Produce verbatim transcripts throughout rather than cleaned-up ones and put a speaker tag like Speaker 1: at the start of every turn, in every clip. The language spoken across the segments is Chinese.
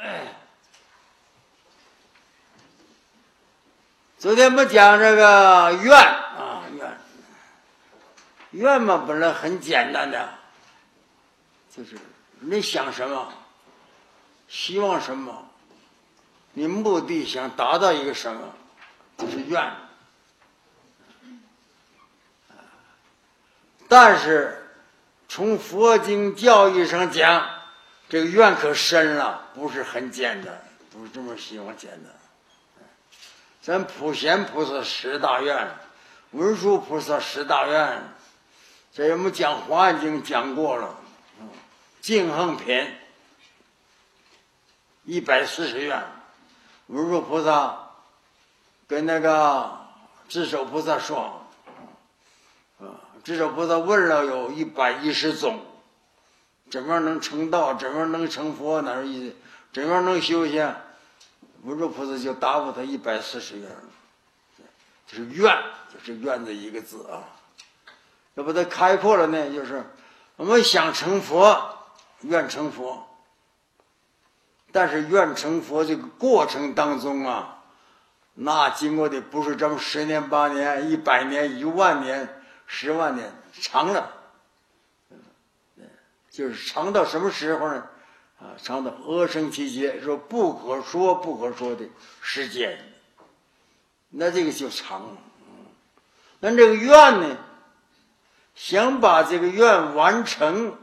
Speaker 1: 昨天我们讲这个愿啊，愿愿嘛本来很简单的，就是你想什么，希望什么，你目的想达到一个什么，就是愿。但是从佛经教义上讲，这个愿可深了，不是很简单，不是这么希望简单。咱普贤菩萨十大愿，文殊菩萨十大愿，这我们讲《华严经》讲过了。净行品一百四十愿，文殊菩萨跟那个智首菩萨说，啊，智首菩萨问了有一百一十种，怎么样能成道，怎么样能成佛，哪意怎么样能修行？文殊菩萨就答复他一百四十愿，就是愿，就是愿的一个字啊。要把它开阔了呢，就是我们想成佛，愿成佛。但是愿成佛这个过程当中啊，那经过的不是这么十年八年、一百年、一万年、十万年，长了。就是长到什么时候呢？啊，长到阿僧祇劫，说不可说不可说的时间，那这个就长了。那这个愿呢，想把这个愿完成，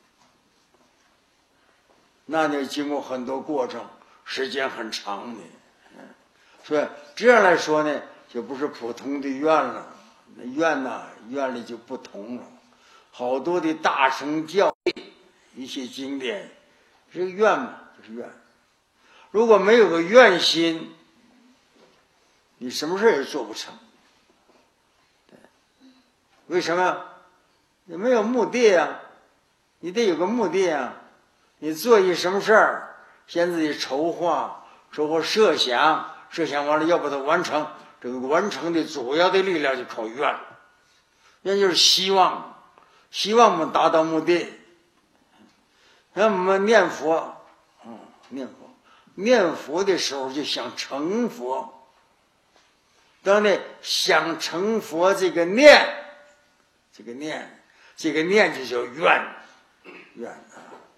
Speaker 1: 那就经过很多过程，时间很长的。所以这样来说呢，就不是普通的愿了，那愿呢，愿力就不同了。好多的大乘教义一些经典，这个愿嘛，就是愿。如果没有个愿心，你什么事也做不成。对，为什么？你没有目的啊，你得有个目的啊。你做一什么事儿，先自己筹划，筹划设想，设想完了要把它完成。这个完成的主要的力量就靠愿，愿就是希望，希望我们达到目的。让我们念佛，嗯，念佛，念佛的时候就想成佛。当然，想成佛这个念，这个念，这个念就叫愿，愿啊。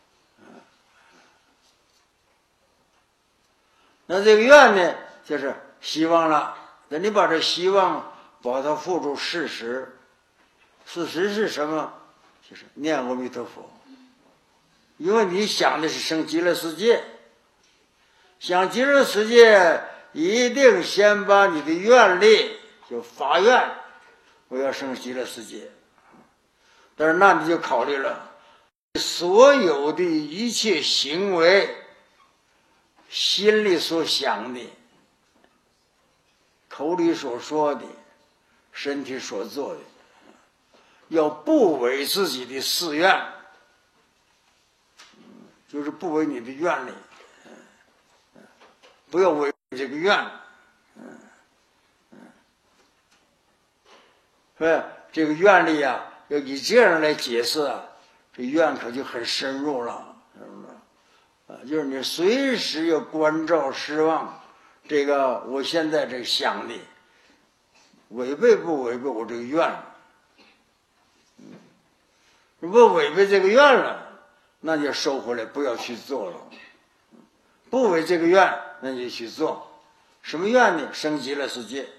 Speaker 1: 那这个愿呢，就是希望了。那你把这希望把它付诸事实，事实是什么？就是念阿弥陀佛。因为你想的是生极乐世界，想极乐世界一定先把你的愿力就发愿，我要生极乐世界。但是那你就考虑了，所有的一切行为，心里所想的，口里所说的，身体所做的，要不违自己的誓愿，就是不违你的愿力，不要违这个愿，所以这个愿力啊，要以这样来解释啊，这愿可就很深入了，啊，就是你随时要关照失望，这个我现在这个想的，违背不违背我这个愿？如果违背这个愿了，那就收回来，不要去做了。不违这个愿，那就去做。什么愿呢？升极乐世界。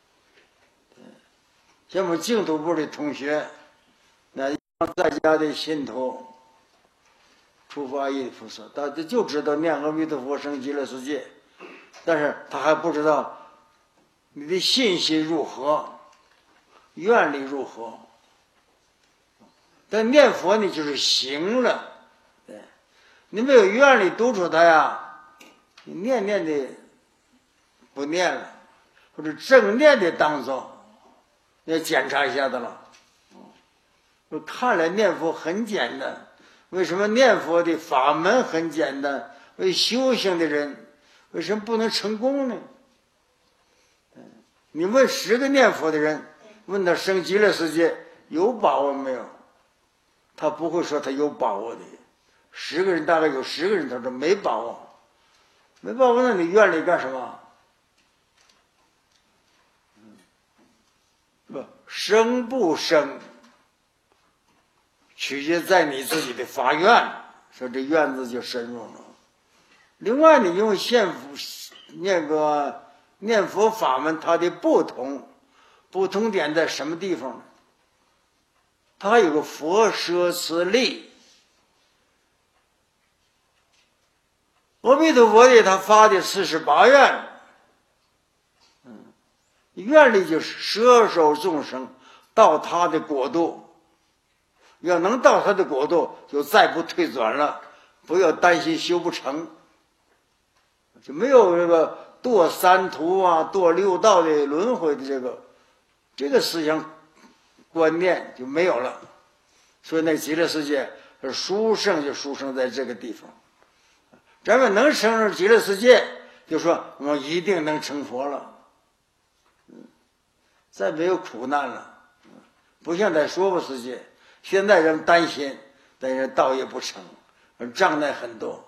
Speaker 1: 像我们净土部的同学，那在家的信徒，出发意的菩萨，他就知道念阿弥陀佛升极乐世界，但是他还不知道你的信心如何，愿力如何。但念佛呢，就是行了。对，你没有愿力督促他呀，你念念的不念了，或者正念的当中，要检查一下子了。我看来念佛很简单，为什么念佛的法门很简单？为修行的人为什么不能成功呢？你问十个念佛的人，问他升极乐世界有把握没有？他不会说他有把握的。十个人大概有十个人他说没把握。 没办法，那你愿力干什么？不生不生，取决在你自己的发愿，说这愿字就深入了。另外，你用现那个念佛法门，它的不同，不同点在什么地方呢？它有个佛舍此力。阿弥陀佛的他发的四十八愿，嗯，愿力就是摄受众生到他的国度，要能到他的国度，就再不退转了，不要担心修不成，就没有这个堕三途啊、堕六道的轮回的这个这个思想观念就没有了。所以那极乐世界殊胜就殊胜在这个地方。咱们能升入极乐世界，就说我们一定能成佛了，嗯，再没有苦难了，不像在娑婆世界，现在人担心，但是道也不成，障碍很多，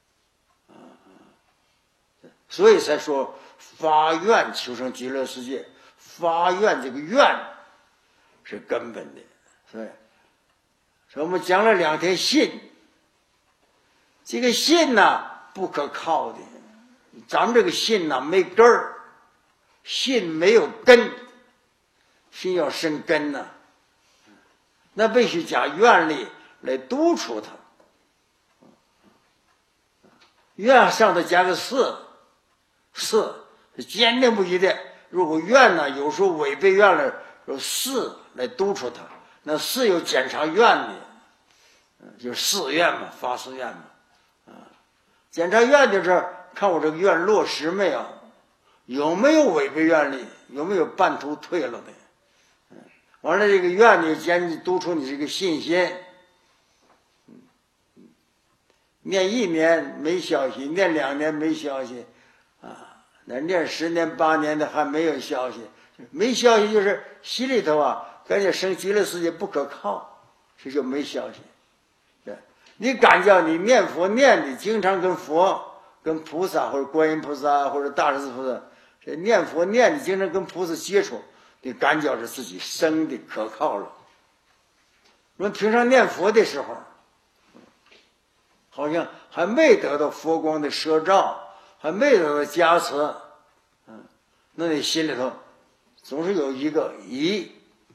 Speaker 1: 所以才说发愿求生极乐世界，发愿这个愿是根本的，所以，所以我们讲了两天信。这个信呢不可靠的，咱们这个信呢没根儿，信没有根，信要生根呢，那必须加愿力来督促它。愿上头加个四，四是坚定不移的。如果愿呢有时候违背愿了，有四来督促它，那四有检查愿的，就是誓愿嘛，发誓愿嘛。检查愿就是看我这个愿落实没有，有没有违背愿力，有没有半途退了的。嗯，完了这个愿力坚督促你这个信心。嗯，念一年没消息，念两年没消息，啊，那念十年八年的还没有消息，没消息就是心里头啊，感觉生极乐世界不可靠，这就没消息。你感觉你念佛念的经常跟佛、跟菩萨或者观音菩萨或者大势至菩萨，这念佛念的经常跟菩萨接触，你感觉是自己生的可靠了。我们平常念佛的时候，好像还没得到佛光的摄照，还没得到加持，嗯，那你心里头总是有一个疑，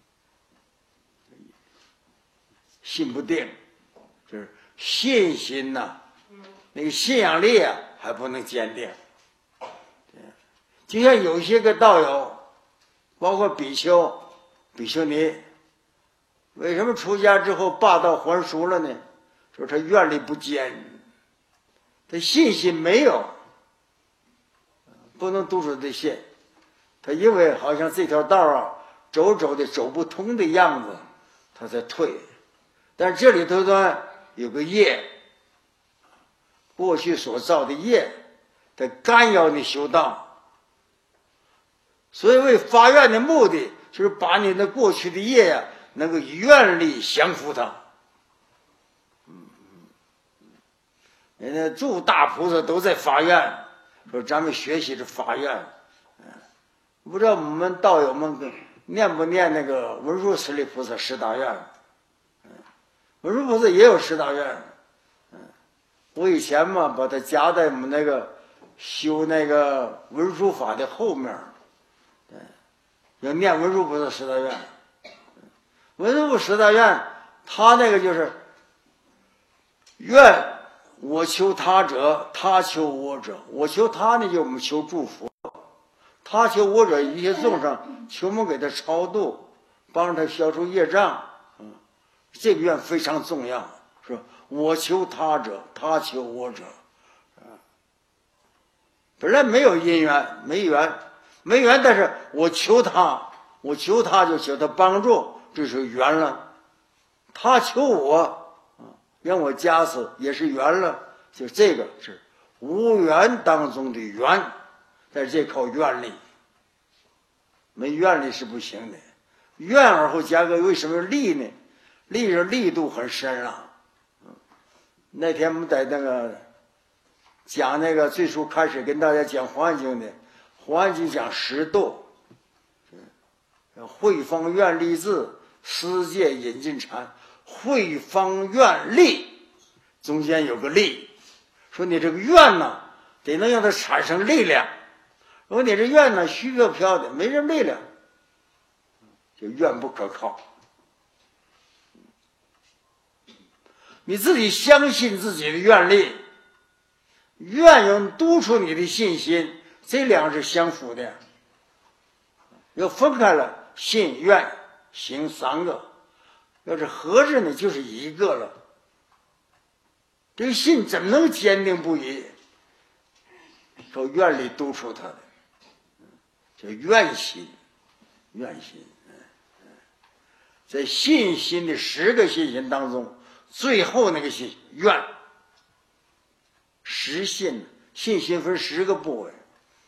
Speaker 1: 心不定，就是。信心呐、啊，那个信仰力啊还不能坚定。就像有些个道友，包括比丘、比丘尼，为什么出家之后罢道还俗了呢？说他愿力不坚，他信心没有，不能督促他信。他因为好像这条道啊走走的走不通的样子，他才退。但是这里头呢。有个业，过去所造的业，在干扰你修道，所以为发愿的目的，就是把你的过去的业呀、啊，能够以愿力降服它。嗯，人家诸大菩萨都在发愿，说咱们学习是发愿。嗯，不知道我们道友们念不念那个文殊师利菩萨十大愿？文殊菩萨也有十大愿，嗯，我以前嘛把它夹在我们那个修那个文殊法的后面，对，要念文殊菩萨十大愿。文殊菩萨十大愿，他那个就是愿我求他者，他求我者，我求他呢就我们求祝福，他求我者一切众生，求我们给他超度，帮他消除业障。这个愿非常重要，是吧？我求他者，他求我者，啊，本来没有因缘，没缘，没缘，但是我求他，我求他就求他帮助，这是缘了。他求我，啊，让我加持也是缘了，就这个是无缘当中的缘，但是这靠愿力，没愿力是不行的。愿而后加个为什么力呢？力是力度很深了。那天我们在那个讲那个最初开始跟大家讲《黄安经》的，《黄安经》讲十度，慧方愿立志，思戒引进禅。慧方愿立，中间有个立，说你这个愿呢，得能让它产生力量。如果你这愿呢虚飘飘的，没什么力量，就愿不可靠。你自己相信自己的愿力，愿用督促你的信心，这两是相符的。要分开了，信愿行三个，要是合着呢，就是一个了。这个信怎么能坚定不移？受愿力督促他的，叫愿心，愿心。在信心的十个信心当中，最后那个信愿，十信，信心分十个部位，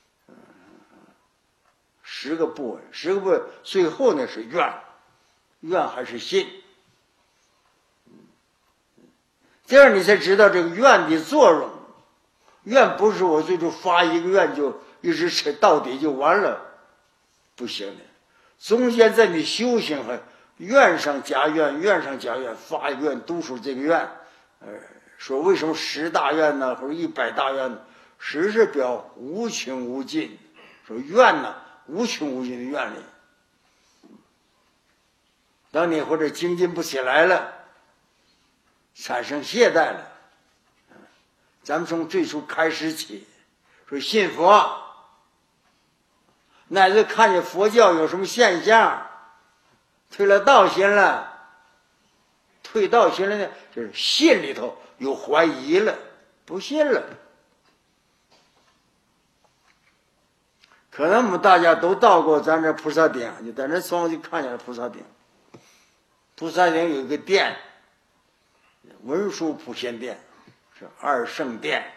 Speaker 1: 十个部位，十个部位，最后呢是愿，愿还是信？这样你才知道这个愿的作用。愿不是我最初发一个愿就一直吃到底就完了，不行的。中间在你修行还愿上加愿，愿上加愿，发一个愿督促这个愿。呃，说为什么十大愿呢，或者一百大愿呢？十是表无穷无尽，说愿呢无穷无尽的愿力。当你或者精进不起来了，产生懈怠了，咱们从最初开始起，说信佛，乃至看见佛教有什么现象，退了道心了，退道心了呢，就是信里头有怀疑了，不信了。可能我们大家都到过咱这菩萨顶，你在那窗户就看见了菩萨顶。菩萨顶有一个殿，文殊普贤殿，是二圣殿。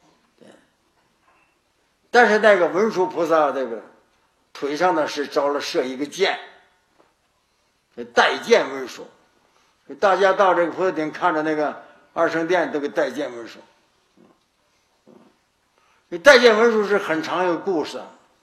Speaker 1: 但是那个文殊菩萨这个腿上呢是着了设一个剑，带剑文殊。大家到这个菩萨顶看着那个二圣殿都给带剑文殊。这带剑文殊是很长一个故事。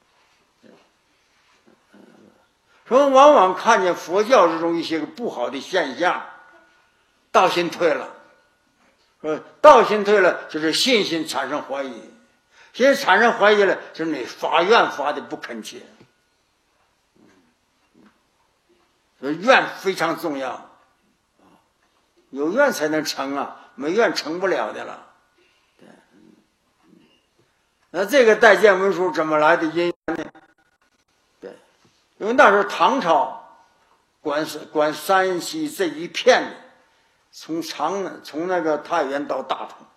Speaker 1: 说往往看见佛教之中一些个不好的现象，道心退了。说道心退了，就是信心产生怀疑。现在产生怀疑了，就是你发愿发的不恳切。所以愿非常重要，有愿才能成啊，没愿成不了的了。对，那这个带剑文殊怎么来的因缘呢？对，因为那时候唐朝管管山西这一片的，从长从那个太原到大同，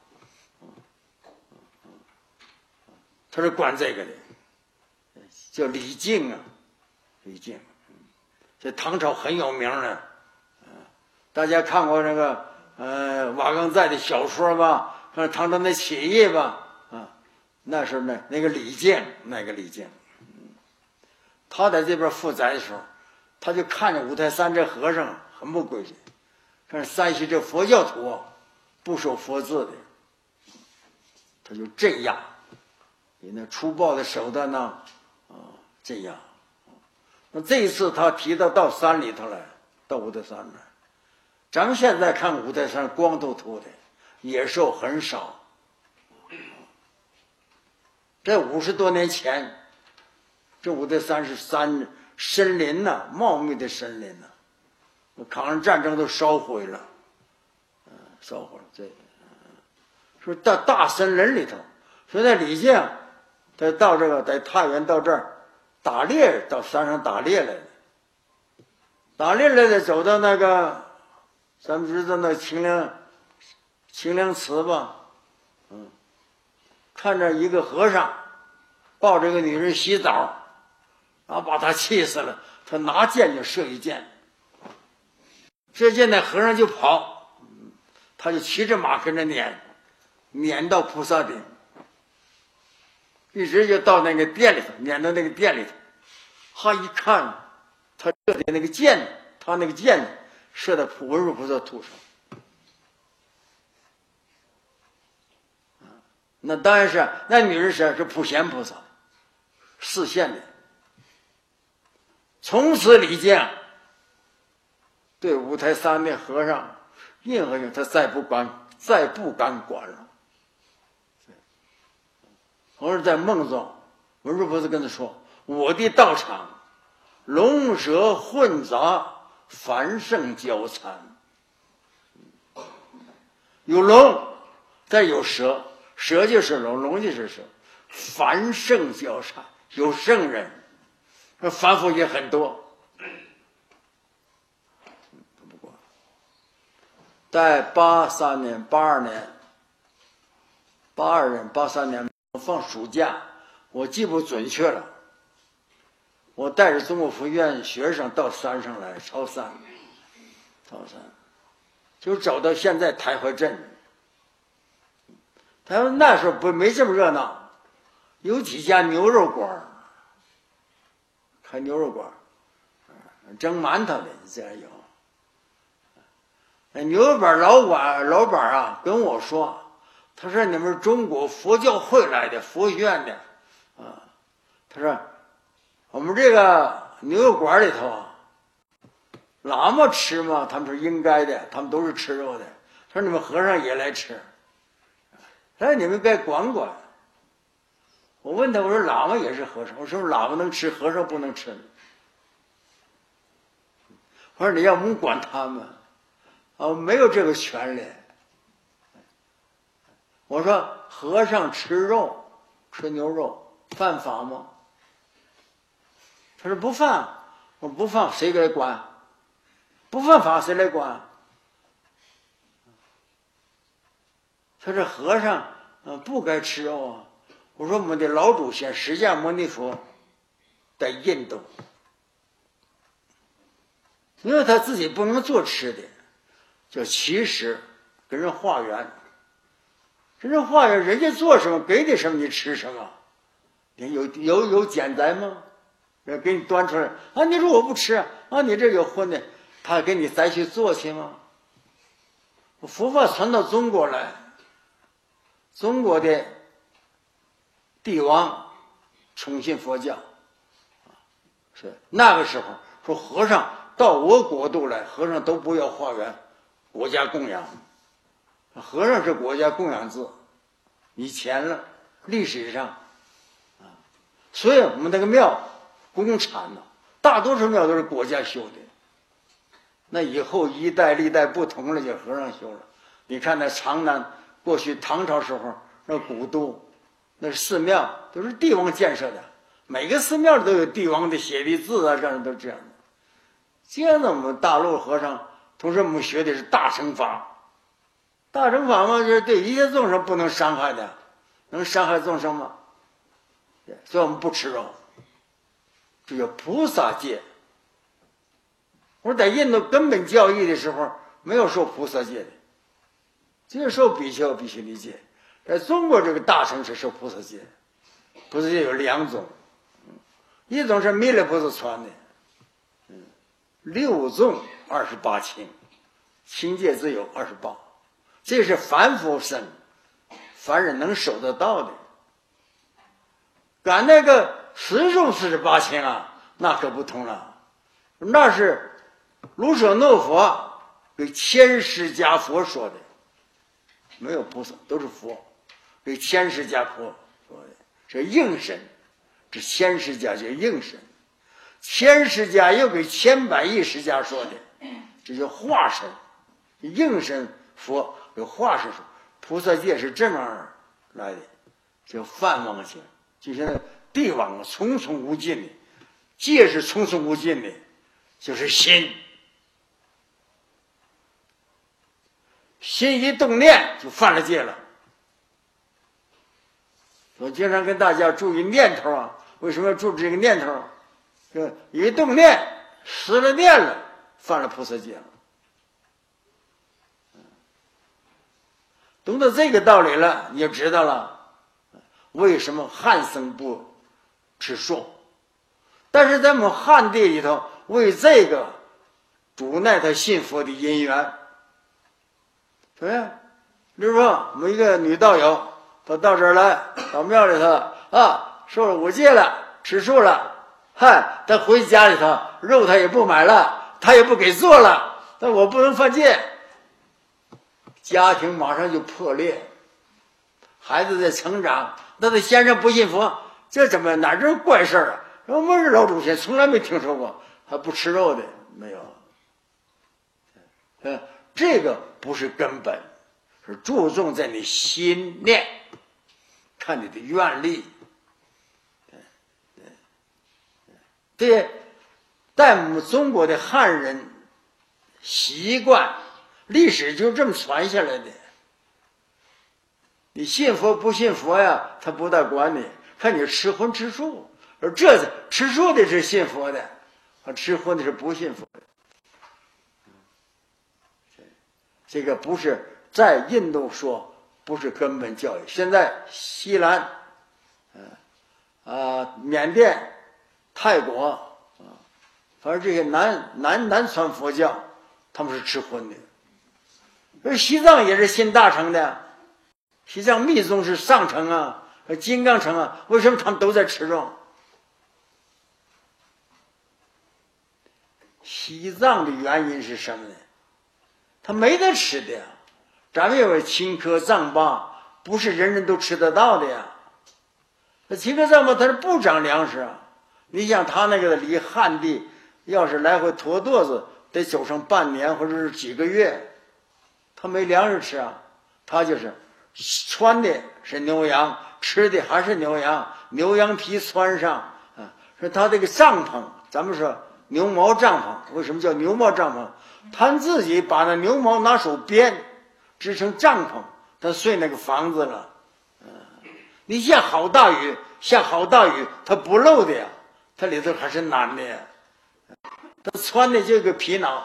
Speaker 1: 他是管这个的，叫李靖啊，李靖。这唐朝很有名的，大家看过那个呃瓦岗寨的小说吧？看唐朝那起义吧？啊，那时候呢，那个李靖，那个李靖，他在这边负债的时候，他就看着五台山这和尚很不规矩，看山西这佛教徒啊不守佛字的，他就镇压，以那粗暴的手段呢啊镇压。那这一次他提到到山里头来，到五台山来，咱们现在看五台山光秃秃的，野兽很少。在五十多年前，这五台山是山森林呐、啊，茂密的森林呐、啊，抗日战争都烧毁了，嗯、呃，烧毁了。这，嗯、说到大森林里头，说在李靖，他到这个在太原到这儿。打猎，到山上打猎来的，打猎来的，走到那个，咱们知道那清凉清凉祠吧，嗯，看着一个和尚抱着一个女人洗澡，然后把他气死了，他拿剑就射一箭，射箭那和尚就跑，他就骑着马跟着撵，撵到菩萨顶。一直就到那个店里头，撵到那个店里头，他一看，他射的那个箭，他那个箭射到普文殊菩萨头上， 那当然是那女人是是普贤菩萨示现的。从此李靖对五台山的和尚任何人他再不管再不敢管了。和尚在梦中，文殊菩萨跟他说：“我的道场龙蛇混杂，繁盛交缠，有龙，再有蛇，蛇就是龙，龙就是蛇，繁盛交缠，有圣人，凡夫也很多。”不过，在八三年、八二年、八二年、八三年放暑假，我记不准确了。我带着中国佛院学生到山上来朝山，朝山，就走到现在台怀镇。台湾那时候不没这么热闹，有几家牛肉馆，开牛肉馆，蒸馒头的这样有。牛肉馆老板老板啊跟我说，他说你们是中国佛教会来的佛学院的啊，他说我们这个牛肉馆里头啊，喇嘛吃吗？他们说应该的，他们都是吃肉的。他说你们和尚也来吃，他说你们该管管。我问他，我说喇嘛也是和尚，我说喇嘛能吃，和尚不能吃。我说你要我们管他们啊，没有这个权利。我说和尚吃肉，吃牛肉犯法吗？他说不犯。我说不犯谁来管？不犯法谁来管？他说和尚呃不该吃肉啊。我说我们的老祖先释迦牟尼佛在印度，因为他自己不能做吃的，叫乞食，跟人化缘。跟人化缘，人家做什么给你什么你吃什么，你有有有减灾吗？给你端出来啊！你说我不吃啊！你这有荤的，他给你再去做去吗？佛法传到中国来，中国的帝王崇信佛教，是那个时候说和尚到我国度来，和尚都不要化缘，国家供养。和尚是国家供养制，以前了历史上啊，所以我们那个庙公产呢，大多数庙都是国家修的。那以后一代历代不同了，就和尚修了。你看那长南过去唐朝时候那古都，那寺庙都是帝王建设的，每个寺庙都有帝王的写的字啊，这样都这样的。接着我们大陆和尚，同时我们学的是大乘法。大乘法嘛，就是对一切众生不能伤害的，能伤害众生吗？所以我们不吃肉，这叫菩萨戒。我说在印度根本教义的时候没有受菩萨戒的，只有受比丘、比丘尼戒。在中国这个大乘是受菩萨戒，菩萨戒有两种，一种是弥勒菩萨传的，六众二十八轻，轻戒只有二十八。这是凡夫身，凡人能守得到的。赶那个十众四十八轻啊，那可不同了。那是卢舍诺佛给千释迦佛说的，没有菩萨，都是佛给千释迦佛说的。这应身，这千释迦叫应身，千释迦又给千百亿释迦说的，这叫化身。应身佛有化身说，菩萨戒是这么来的，叫梵王戒，就像帝王重重无尽的，戒是重重无尽的，就是心，心一动念就犯了戒了。我经常跟大家注意念头啊，为什么要注意这个念头？就一动念失了念了，犯了菩萨戒了。懂得这个道理了，你就知道了为什么汉僧不吃素。但是在我们汉地里头，为这个阻碍他信佛的因缘。对呀，比如说我们一个女道友， 都到这儿来，到庙里头啊，受了五戒了，吃素了，嗨，他回家里头，肉他也不买了，他也不给做了，但我不能犯戒，家庭马上就破裂，孩子在成长，那他先生不信佛，这怎么哪这怪事儿啊？我们是老祖先，从来没听说过还不吃肉的，没有。呃，这个不是根本，是注重在你心念，看你的愿力。对，在我们中国的汉人习惯、历史就这么传下来的。你信佛不信佛呀，他不大管你，看你吃荤吃素。而这是吃素的是信佛的，啊，吃荤的是不信佛的。这个不是在印度说，不是根本教育。现在西兰，嗯、呃、啊，缅甸、泰国啊，反正这些南南南传佛教，他们是吃荤的。而西藏也是信大乘的，西藏密宗是上乘啊，金刚乘啊，为什么他们都在吃肉？西藏的原因是什么呢？他没得吃的呀，咱们有青稞藏粑，不是人人都吃得到的呀。那青稞藏粑它是不长粮食啊，你想他那个离汉地要是来回驮垛子，得走上半年或者是几个月，他没粮食吃啊。他就是穿的是牛羊，吃的还是牛羊，牛羊皮穿上啊，是他这个帐篷，咱们说牛毛帐篷，为什么叫牛毛帐篷？他自己把那牛毛拿手编，织成帐篷，他睡那个房子了。嗯，你下好大雨，下好大雨，他不漏的呀，他里头还是暖的呀。他穿的这个皮袄，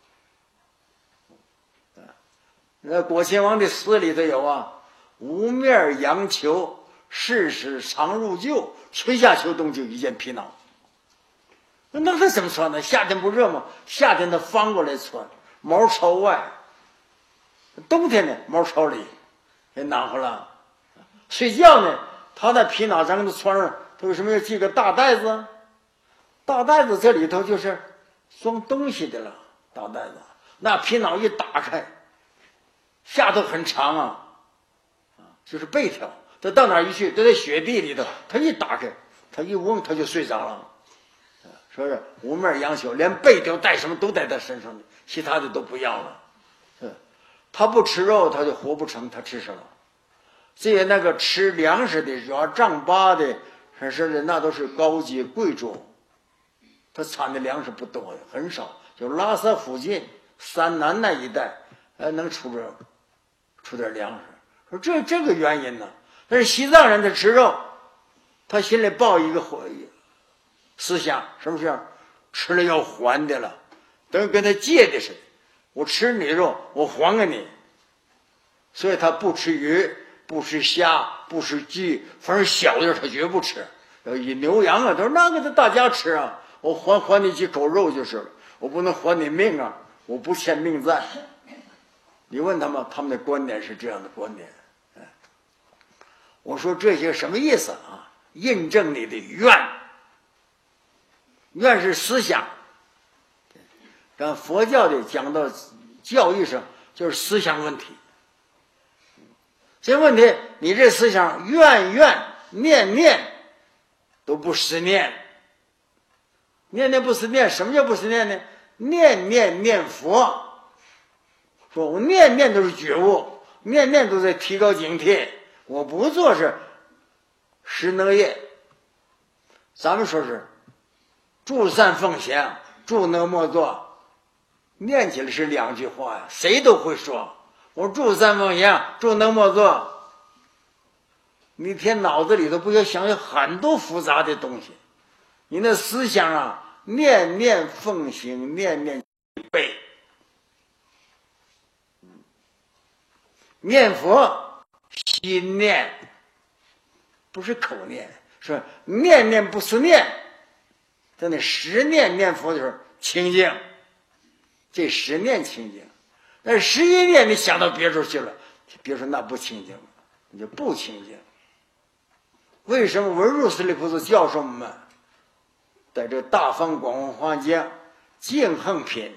Speaker 1: 那果亲王的诗里头有啊，无面羊裘，世事常入旧，春夏秋冬就一件皮袄。那他怎么穿呢？夏天不热吗？夏天他翻过来穿，毛朝外；冬天呢，毛朝里，也暖和了。睡觉呢，他那皮袄咱给他穿上，他为什么要系个大袋子？大袋子这里头就是装东西的了。大袋子，那皮袄一打开，下头很长啊，就是背条。他到哪儿一去，都在雪地里头，他一打开，他一嗡，他就睡着了。说是无面羊裘，连背条带什么都带在身上的，其他的都不要了。嗯，他不吃肉，他就活不成，他吃什么？这些那个吃粮食的，主要丈八的，还是的，那都是高级贵族，他产的粮食不多，很少。就拉萨附近、山南那一带，呃，能出点出点粮食。说这这个原因呢？但是西藏人他吃肉，他心里抱一个思想，什么事？吃了要还的了，等于跟他借的似的。我吃你的肉，我还给你。所以他不吃鱼，不吃虾，不吃鸡，反正小的他绝不吃。以牛羊啊，他说那个他大家吃啊，我还还你几口肉就是了，我不能还你命啊，我不欠命债。你问他们，他们的观点是这样的观点。我说这些什么意思啊？印证你的愿。愿是思想，但佛教的讲到教育上就是思想问题。这问题，你这思想愿愿念念都不实念，念念不实念，什么叫不实念呢？念念念佛，说我念念都是觉悟，念念都在提高警惕，我不做是十能业。咱们说是诸善奉行，诸能莫作，念起来是两句话呀，谁都会说。我诸善奉行，诸能莫作，你天脑子里头不要想有很多复杂的东西，你那思想啊，念念奉行，念念背。念佛心念，不是口念，说念念不是念。在那十念念佛的时候清净，这十念清净。但是十一念你想到别处去了，别说那不清净了。 你就不清净。为什么文殊师利菩萨教授我们在这大方广文华经净行品，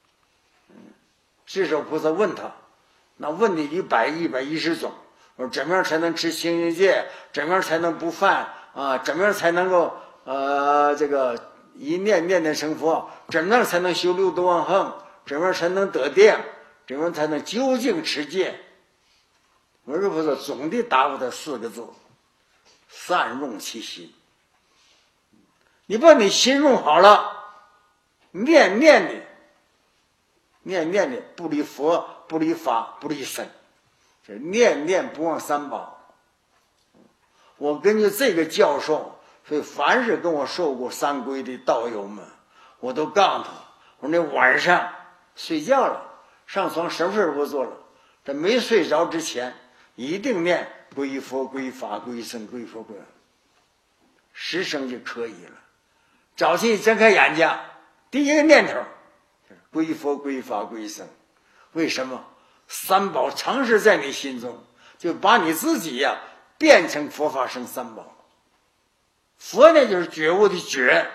Speaker 1: 智首菩萨问他，那问题一百一百一十种，我说怎么样才能持清净戒？怎么样才能不犯啊？怎么样才能够呃这个一念念念成佛？怎么样才能修六度万行？怎么样才能得定？怎么样才能究竟持戒？文殊菩萨总的答复他四个字：善用其心。你把你心用好了，念念的念念的不离佛，不离法，不离僧，这念念不忘三宝。我根据这个教授，所以凡是跟我受过三皈的道友们，我都告诉他，我说那晚上睡觉了，上床什么事都不做了，在没睡着之前，一定念皈佛皈法皈僧皈佛皈，十声就可以了。早晨一睁开眼睛，第一个念头皈佛皈法皈僧。为什么？三宝常时在你心中，就把你自己呀、啊、变成佛法僧三宝。佛呢就是觉悟的觉，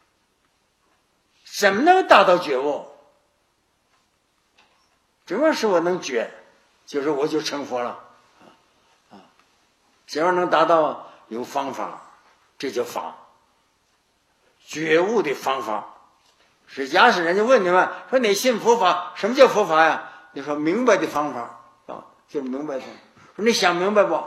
Speaker 1: 怎么能达到觉悟？怎么使我能觉？就是我就成佛了啊！怎样能达到？有方法，这叫法。觉悟的方法，是假使人家问你们说你信佛法，什么叫佛法呀？你说明白的方法啊，就是明白的。说你想明白不？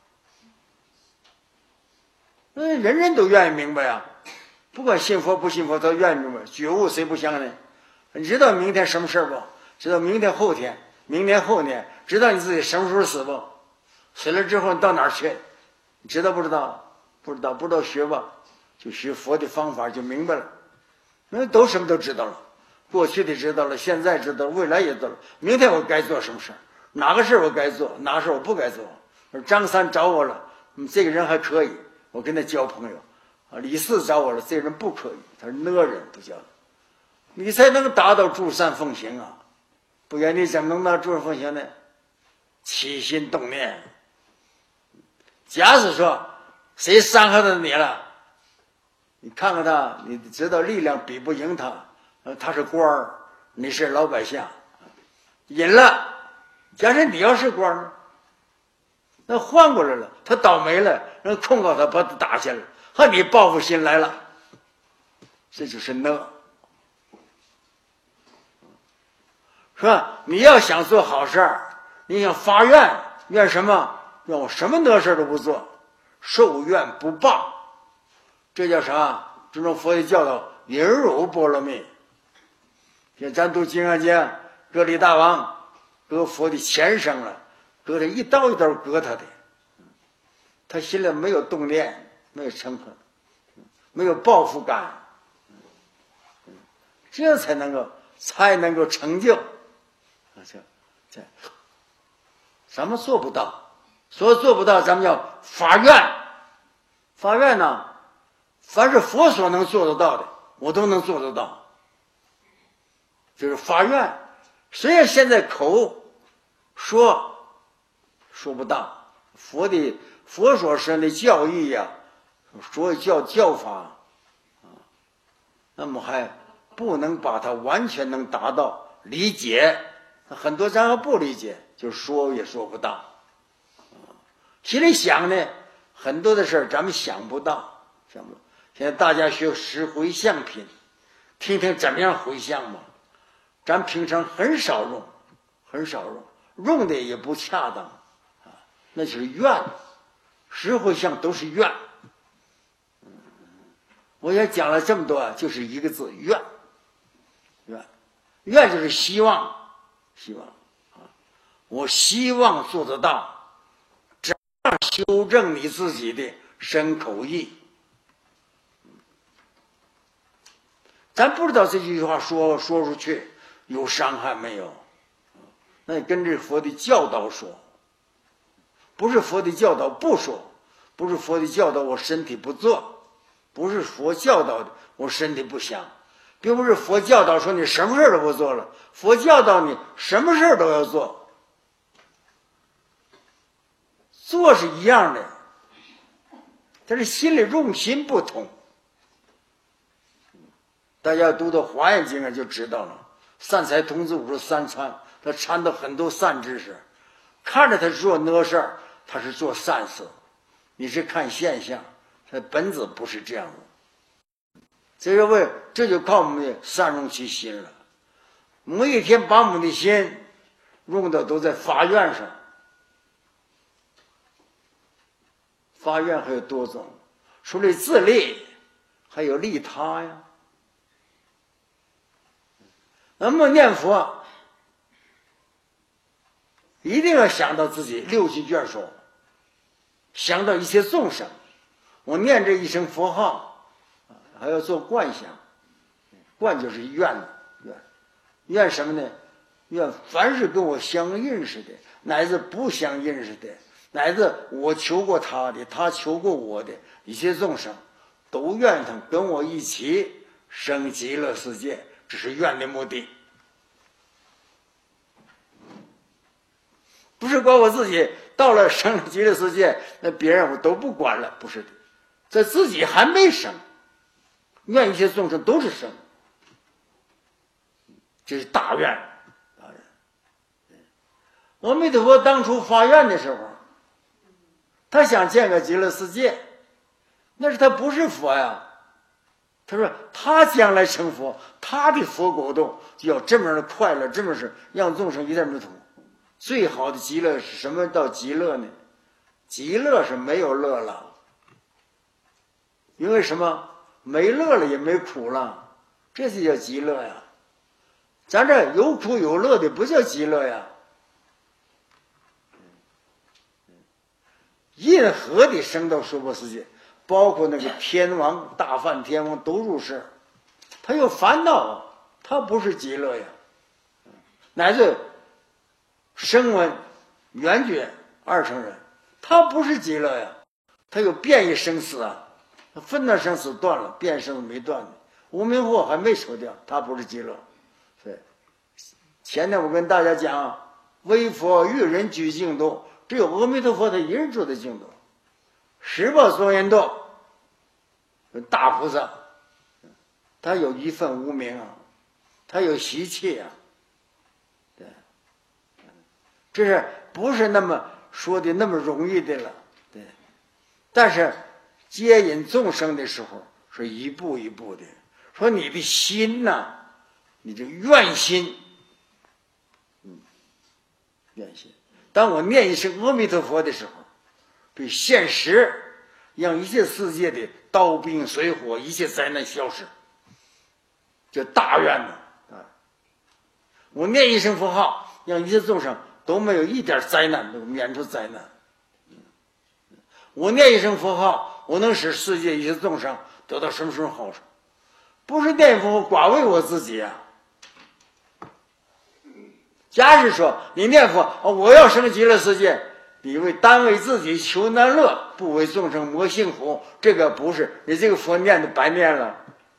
Speaker 1: 嗯，人人都愿意明白啊，不管信佛不信佛，都愿意明白。觉悟谁不想呢？你知道明天什么事不？知道明天后天，明年后年，知道你自己什么时候死不？死了之后你到哪儿去？你知道不知道？不知道，不知道学吧。就学佛的方法就明白了，那都什么都知道了，过去的知道了，现在知道了，未来也知道了。明天我该做什么事儿，哪个事我该做，哪个事我不该做。张三找我了，嗯，这个人还可以，我跟他交朋友。啊，李四找我了，这个人不可以，他是恶人，不交。你才能达到诸善奉行啊，不然你怎么能到诸善奉行呢？起心动念。假使说谁伤害到你了，你看看他，你知道力量比不赢他，他是官儿，你是老百姓，赢了。假设你要是官儿，那换过来了，他倒霉了，人控告他，把他打下来，和你报复心来了，这就是呢，是吧？你要想做好事儿，你想发愿，愿什么？愿我什么呢事都不做，受愿不报。这叫啥？这种佛的教导，忍辱波罗蜜。像咱读《金刚经》，割礼大王割佛的前生了，割他一刀一刀割他的，他心里没有动念，没有嗔恨，没有报复感，这才能够才能够成就。这这咱们做不到，所以做不到，咱们要发愿。发愿呢？凡是佛所能做得到的，我都能做得到，就是发愿。虽然现在口说说不到，佛的佛所生的教义呀、啊，所以教教法啊，那么还不能把它完全能达到理解，很多咱还不理解，就说也说不到。心里想呢，很多的事儿咱们想不到，想不到。现在大家学十回向品，听听怎么样回向吧。咱平常很少用，很少用，用的也不恰当啊，那就是愿。十回向都是愿。我也讲了这么多，就是一个字：愿。愿，愿就是希望，希望啊，我希望做得到，怎样修正你自己的身口意。咱不知道这句话说说出去有伤害没有，那你跟着佛的教导说，不是佛的教导不说，不是佛的教导我身体不做，不是佛教导的我身体不想，并不是佛教导说你什么事都不做了，佛教导你什么事都要做， 做是一样的，但是心里用心不同。大家读到《华严经》上就知道了，善财童子五十三参，他参到很多善知识，看着他是做那事儿，他是做善事，你是看现象，他本质不是这样的。这个为这就靠我们的善用其心了。每一天把我们的心用的都在发愿上。发愿还有多种，除了自利，还有利他呀。那么念佛，一定要想到自己六亲眷属，想到一切众生。我念这一声佛号，还要做观想，观就是愿愿愿什么呢？愿凡是跟我相认识的，乃至不相认识的，乃至我求过他的，他求过我的一切众生，都愿他跟我一起生极乐世界，这是愿的目的。不是管我自己到了生了极乐世界，那别人我都不管了，不是的，在自己还没生，愿一切众生都是生，这是大愿。大愿。阿弥陀佛当初发愿的时候，他想建个极乐世界，那是他不是佛呀。他说他将来成佛，他的佛国度就要这么样的快乐，这么是让众生一点不同。最好的极乐是什么？到极乐呢？极乐是没有乐了，因为什么？没乐了也没苦了，这就叫极乐呀。咱这有苦有乐的不叫极乐呀。任何的升到娑婆世界，包括那个天王大梵天王都入世，他有烦恼，他不是极乐呀。乃至声闻缘觉二乘人，他不是极乐呀，他有变异生死啊，分段生死断了，变生没断的，无明惑还没除掉，他不是极乐。对，前天我跟大家讲，唯佛与人居净土，只有阿弥陀佛他一人住的净土。十报庄严土大菩萨，他有一份无明啊，他有习气啊，对，这是不是那么说的那么容易的了？对，但是接引众生的时候是一步一步的。说你的心呐、啊，你这愿心，嗯，愿心。当我念一声阿弥陀佛的时候，对现实，让一切世界的刀兵水火一切灾难消失，这大愿呢啊！我念一声佛号，让一切众生都没有一点灾难，都免除灾难。我念一声佛号，我能使世界一切众生得到什么什么好处？不是念佛寡为我自己啊！假使说你念佛，我要生极乐世界，你为单为自己求难乐，不为众生谋幸福，这个不是，你这个佛念的白念了。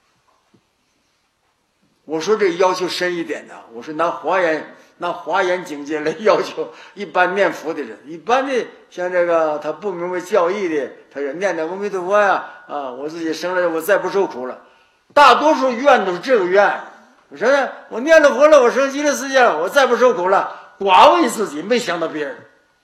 Speaker 1: 我说这要求深一点的，我是拿华严拿华严境界来要求一般念佛的人。一般的像这个他不明白教义的，他就念念阿弥陀佛呀，啊，我自己生了我再不受苦了。大多数愿都是这个愿，我说呢，我念了佛了，我生极乐世界了，我再不受苦了，寡为自己，没想到别人。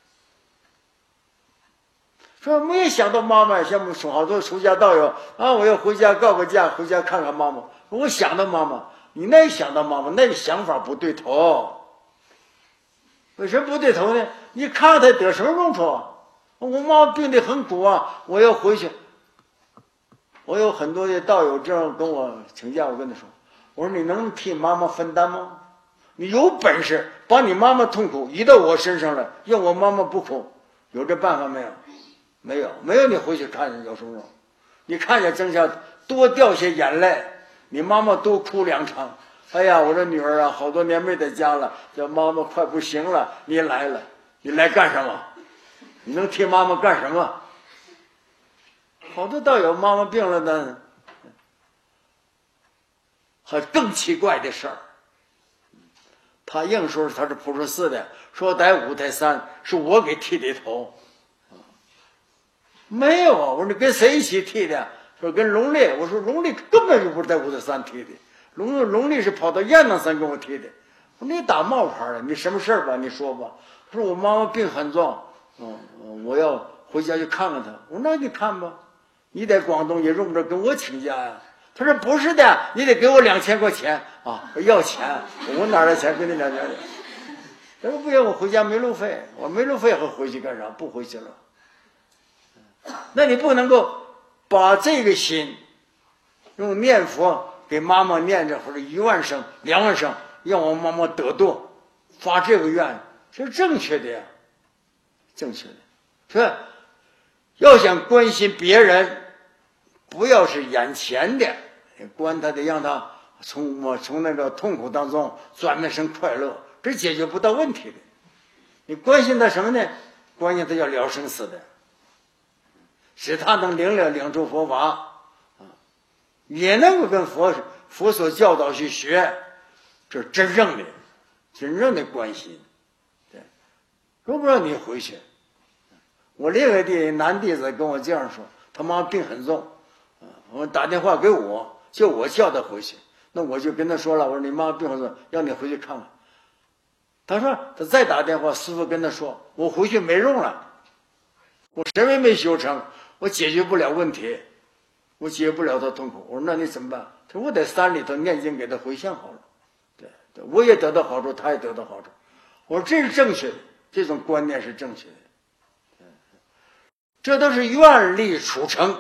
Speaker 1: 说没有想到妈妈，像我们好多出家道友啊，我要回家告个假，回家看看妈妈。我想到妈妈，你那想到妈妈，那个想法不对头。为什么不对头呢？你看他得什么用处？我妈妈病得很苦啊，我要回去。我有很多的道友这样跟我请假，我跟他说，我说你能替妈妈分担吗？你有本事把你妈妈痛苦移到我身上来，让我妈妈不苦，有这办法没有？没有，没有。你回去看见有什么用？你看见正下多掉些眼泪，你妈妈多哭两场。哎呀，我这女儿啊，好多年没在家了，叫妈妈快不行了，你来了，你来干什么？你能替妈妈干什么？好多道友妈妈病了呢，还更奇怪的事儿。他硬说他是普陀寺的，说在五台山是我给剃的头。 没有啊，我说你跟谁一起踢的？说跟龙丽。我说龙丽根本就不是在五台山踢的，龙龙丽是跑到雁荡山跟我踢的。我说你打冒牌了，你什么事儿吧？你说吧。他说我妈妈病很重，嗯，我要回家去看看她。我说那你看吧，你在广东也用不着跟我请假呀。他说不是的，你得给我两千块钱啊，要钱。我哪来钱给你两千？他说不行，我回家没路费。我没路费还回去干啥？不回去了。那你不能够把这个心用念佛给妈妈念着，或者一万声、两万声，让我妈妈得度，发这个愿是正确的呀，正确的。是吧？要想关心别人，不要是眼前的，关他的，让他从我从那个痛苦当中转变成快乐，这解决不到问题的。你关心他什么呢？关心他要了生死的，使他能领了领受佛法啊，也能够跟佛佛所教导去学，这是真正的真正的关心。对，用不着你回去。我另一个弟男弟子跟我这样说，他妈病很重，我打电话给我，叫我叫他回去。那我就跟他说了，我说你妈病很重，让你回去看看。他说他再打电话，师父跟他说，我回去没用了，我什么也没修成，我解决不了问题，我解决不了他痛苦。我说那你怎么办？他说我在山里头念经给他回向好了，对，对，我也得到好处，他也得到好处。我说这是正确的，这种观念是正确的。这都是愿力促成，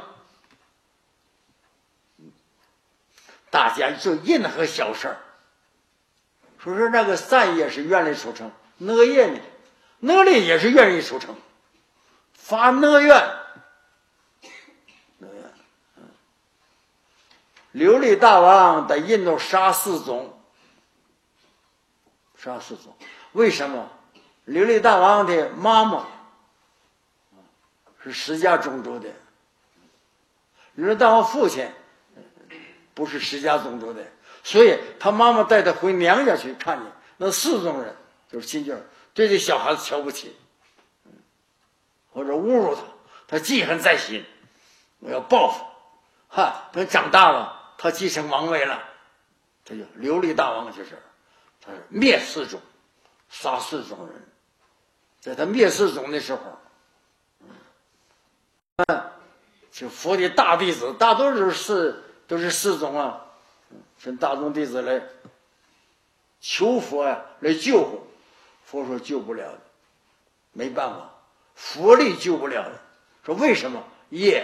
Speaker 1: 大家做任何小事儿，说是那个善业是愿力促成，恶业呢，恶力也是愿力促成，发恶愿，恶愿，嗯，琉璃大王在印度杀四种，杀四种，为什么？琉璃大王的妈妈是释迦种族的，琉璃大王父亲不是释迦种族的，所以他妈妈带他回娘家去看见那四种人，就是亲眷，对这小孩子瞧不起，或者侮辱他，他记恨在心，我要报复。哈，等长大了，他继承王位了，他就琉璃大王就是，他是灭四种，杀四种人，在他灭四种的时候。就佛的大弟子，大多数是都是四种啊，跟大众弟子来求佛呀、啊，来救活。佛说救不了的，没办法，佛力救不了的。说为什么？业。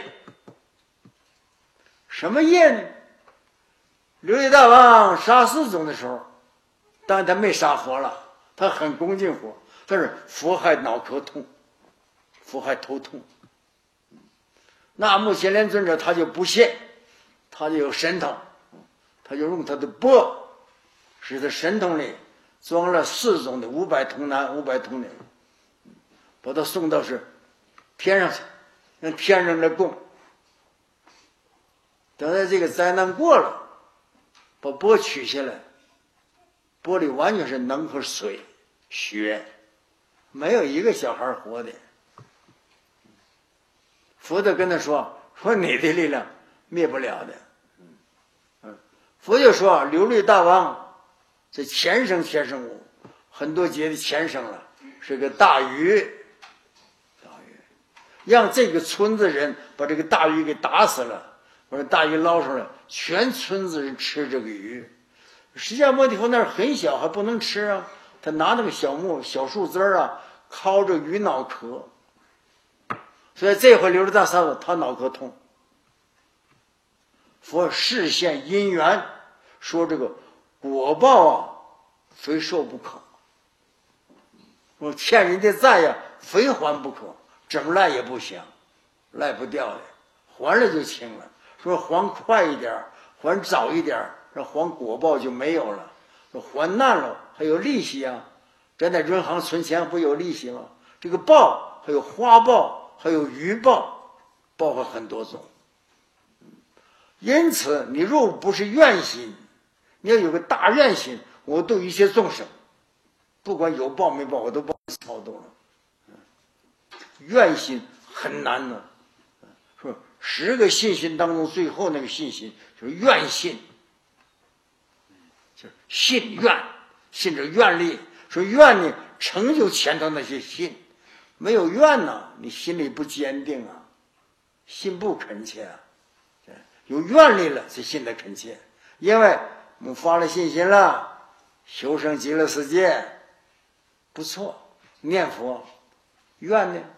Speaker 1: 什么业呢？琉璃大王杀四种的时候，但他没杀佛了，他很恭敬佛，但是佛还脑壳痛，佛还头痛。那目犍连尊者他就不信，他就有神通，他就用他的钵，使他神通里装了四种的五百童男、五百童女，把他送到是天上去，让天人来供。等到这个灾难过了，把钵取下来，钵里完全是能和水、血，没有一个小孩活的。佛就跟他说：“说你的力量灭不了的。”嗯，佛就说：“琉璃大王这前生前生物，很多劫的前生了，是个大鱼，大鱼，让这个村子人把这个大鱼给打死了，把这大鱼捞出来，全村子人吃这个鱼。释迦牟尼佛那儿很小，还不能吃啊，他拿那个小木小树枝啊，敲着鱼脑壳。”所以这回琉璃大沙子他脑壳痛，佛示现因缘，说这个果报啊，非受不可。我欠人家债呀，非还不可，怎么赖也不行，赖不掉的，还了就清了。说还快一点，还早一点，这还果报就没有了。说还难了，还有利息啊，咱在银行存钱不有利息吗？这个报还有花报。还有余报，报和很多种。因此，你若不是愿心，你要有个大愿心，我度一切众生，不管有报没报，我都帮你超度了。愿心很难的， 十个信心当中最后那个信心就是愿信，就是信愿，信着愿力。说愿呢成就前头那些信，没有愿呢，你心里不坚定啊，心不恳切啊。有愿力了才信得恳切，因为我们发了信心了，求生极乐世界，不错，念佛，愿呢？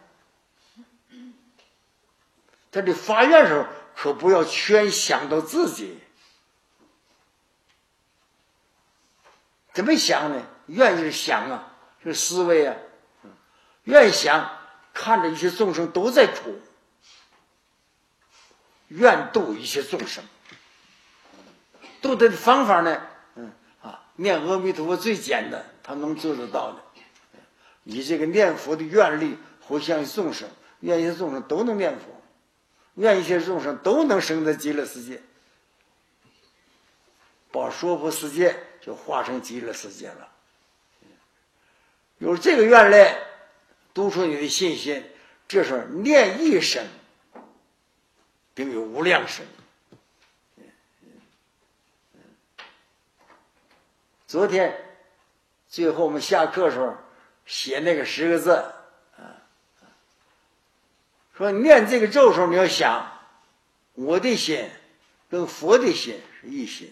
Speaker 1: 在这发愿的时候，可不要全想到自己。怎么想呢？愿是想啊，是思维啊。愿想看着一切众生都在苦，愿度一切众生。度的方法呢，嗯啊，念阿弥陀佛最简单，他能做得到的。以这个念佛的愿力回向众生，愿一切众生都能念佛，愿一切众生都能生在极乐世界，把娑婆世界就化成极乐世界了。有这个愿力，督促你的信心，这时候念一声，并有无量声。昨天最后我们下课的时候写那个十个字啊，说念这个咒的时候，你要想我的心跟佛的心是一心，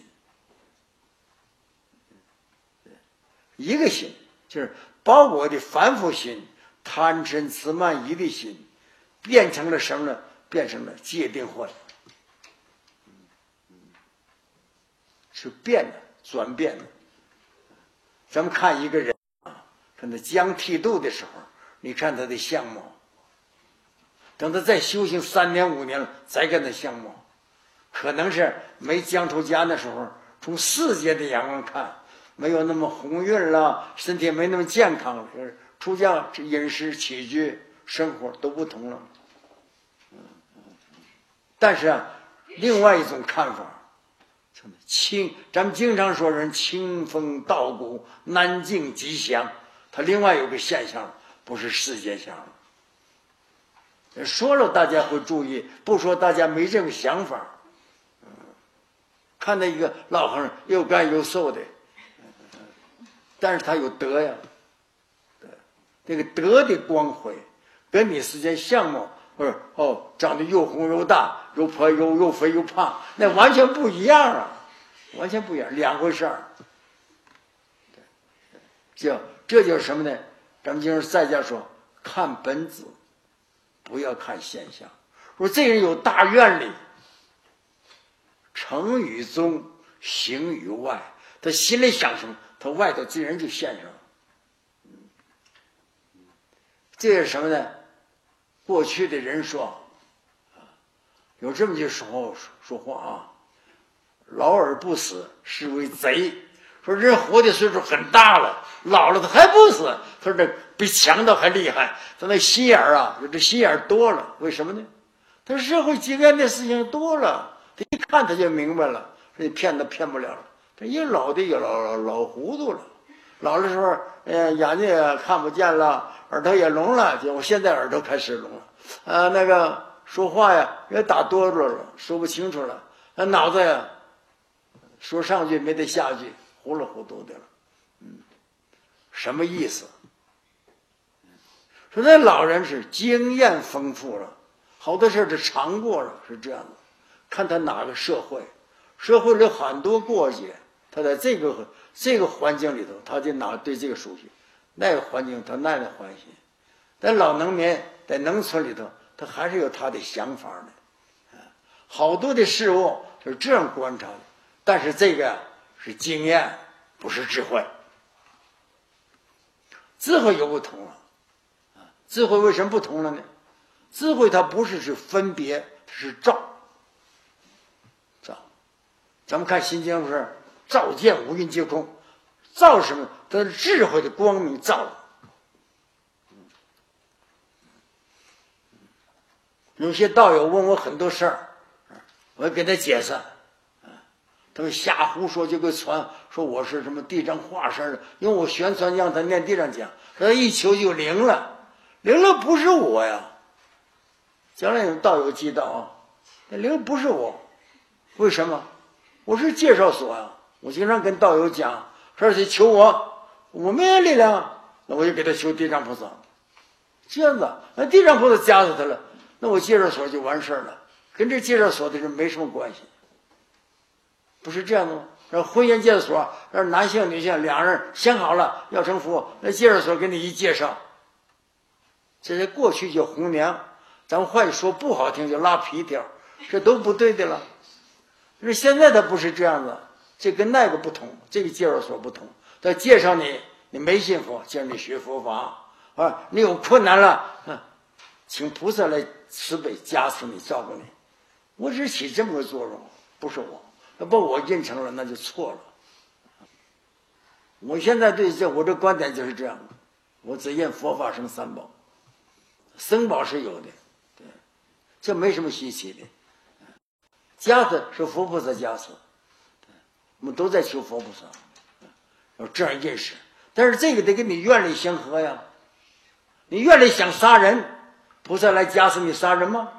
Speaker 1: 一个心，就是把我的凡夫心、贪嗔痴慢疑的心变成了什么呢？变成了戒定慧，是变的，转变的。咱们看一个人啊，看他将剃度的时候，你看他的相貌，等他再修行三年五年了，再看他相貌，可能是没将出家的时候，从世界的眼光看，没有那么红润了，身体没那么健康了，出家这饮食起居生活都不同了。但是啊，另外一种看法，清，咱们经常说人清风道骨，南境吉祥。它另外有个现象，不是世界相。说了大家会注意，不说大家没这个想法。看到一个老和尚又干又瘦的，但是他有德呀，这个德的光辉，跟你世间相貌不是哦，长得又红又大，又破又又肥又胖，那完全不一样啊。完全不一样，两回事儿。这这就是什么呢？咱们经常在家说，看本质，不要看现象。说这人有大愿力，诚于中，行于外，他心里想什么，他外头自然就现上了。这是什么呢？过去的人说，有这么句说说话啊。老而不死，是为贼。说人活的岁数很大了，老了他还不死，他说这比强盗还厉害。他那心眼儿啊，这心眼儿多了，为什么呢？他社会经验的事情多了，他一看他就明白了，说你骗他骗不了了。他一老的也老老老糊涂了，老的时候，呃，眼睛也看不见了，耳朵也聋了，结果现在耳朵开始聋了，呃，那个说话呀也打哆嗦了，说不清楚了，那脑子呀。说上句没得下句，糊里糊涂的了，嗯，什么意思？说那老人是经验丰富了，好多事儿他尝过了，是这样的。看他哪个社会，社会里很多过节，他在这个这个环境里头，他就哪对这个熟悉，那个环境他那个欢喜。但老农民在农村里头，他还是有他的想法的，好多的事物就是这样观察的。但是这个是经验，不是智慧。智慧又不同了，啊，智慧为什么不同了呢？智慧它不是是分别，它是照。照，咱们看《心经》是照见五蕴皆空，照什么？它是智慧的光明照了。有些道友问我很多事儿，我给他解释。他们瞎胡说，就给传说我是什么地藏化身的，因为我宣传让他念地藏经，他一求就灵了，灵了不是我呀。将来有道友知道啊， 那灵不是我，为什么？我是介绍所呀。我经常跟道友讲，说是求我，我没有力量，那我就给他求地藏菩萨。这样子，那地藏菩萨加死他了，那我介绍所就完事儿了，跟这介绍所的人没什么关系，不是这样的吗？让婚姻介绍所，让男性女性两人想好了要成佛，那介绍所给你一介绍，这在过去叫红娘，咱们换说不好听就拉皮条，这都不对的了。就是现在他不是这样子，这跟那个不同，这个介绍所不同，他介绍你，你没信佛，介绍你学佛法啊，你有困难了，啊，请菩萨来慈悲加持你，照顾你，我只起这么个作用，不是我。要不我认成了，那就错了。我现在对这我这观点就是这样的，我只认佛法僧三宝，僧宝是有的，对，这没什么稀奇的。加持是佛菩萨加持，我们都在求佛菩萨，要这样认识。但是这个得跟你愿力相合呀。你愿力想杀人，菩萨来加持你杀人吗？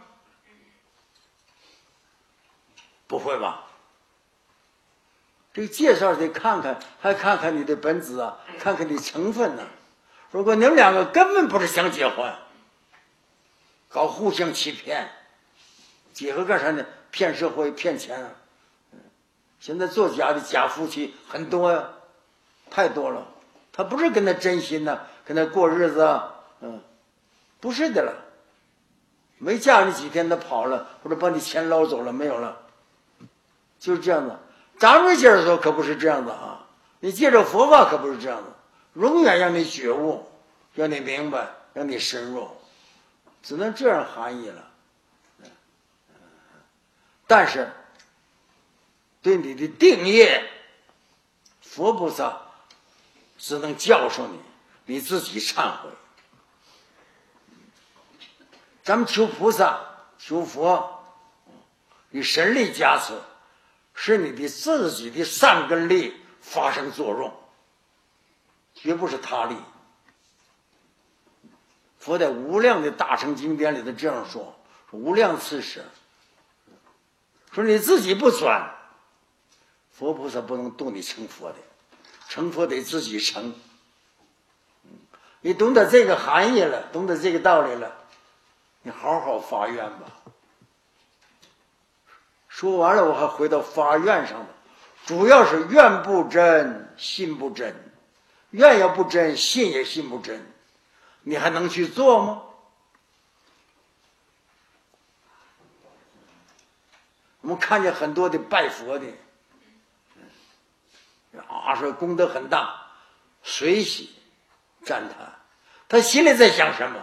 Speaker 1: 不会吧？这个介绍得看看，还看看你的本质啊，看看你成分呢、啊。如果你们两个根本不是想结婚，搞互相欺骗，结合干啥呢？骗社会、骗钱啊！现在做假的假夫妻很多呀、啊，太多了。他不是跟他真心呢、啊，跟他过日子啊，嗯，不是的了。没嫁你几天，他跑了，或者把你钱捞走了，没有了，就是这样的。咱们介绍所可不是这样的啊！你介绍佛法可不是这样的，永远让你觉悟，让你明白，让你深入，只能这样含义了。但是对你的定业，佛菩萨只能教授你，你自己忏悔。咱们求菩萨、求佛，以神力加持，使你的自己的善根力发生作用，绝不是他力。佛在无量的大乘经典里头这样说，无量次时，说你自己不转，佛菩萨不能度你成佛的，成佛得自己成。你懂得这个含义了，懂得这个道理了，你好好发愿吧。说完了，我还回到发愿上了，主要是愿不真，信不真，愿也不真，信也信不真，你还能去做吗？我们看见很多的拜佛的，啊，说功德很大，随喜赞叹，他心里在想什么？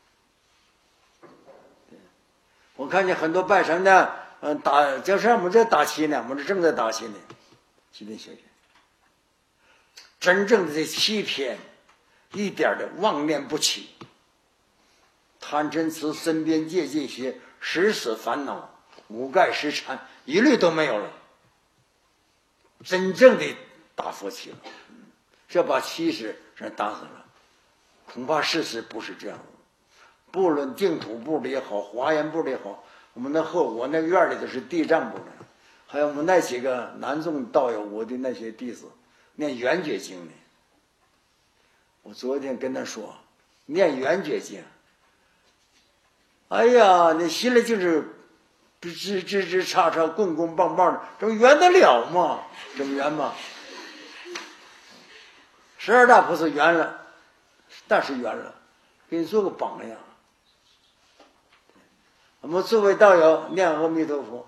Speaker 1: 我看见很多拜神的，嗯，打就是我们这打七呢，我们这正在打七呢，今天学学，真正的这七天，一点的妄念不起，贪嗔痴身边戒禁邪十死烦恼五盖十禅一律都没有了，真正的打佛七了，这把七十人打死了，恐怕事实不是这样的。不论净土部的也好，华严部的也好，我们那后我那院里头是地藏部的，还有我们那几个南宗道友，我的那些弟子念圆觉经呢。我昨天跟他说，念圆觉经，哎呀，你心里就是吱吱吱叉叉棍棍棒棒的，这圆得了吗？这么圆吗？十二大菩萨圆了，但是圆了，给你做个榜样。我们作为道友念阿弥陀佛，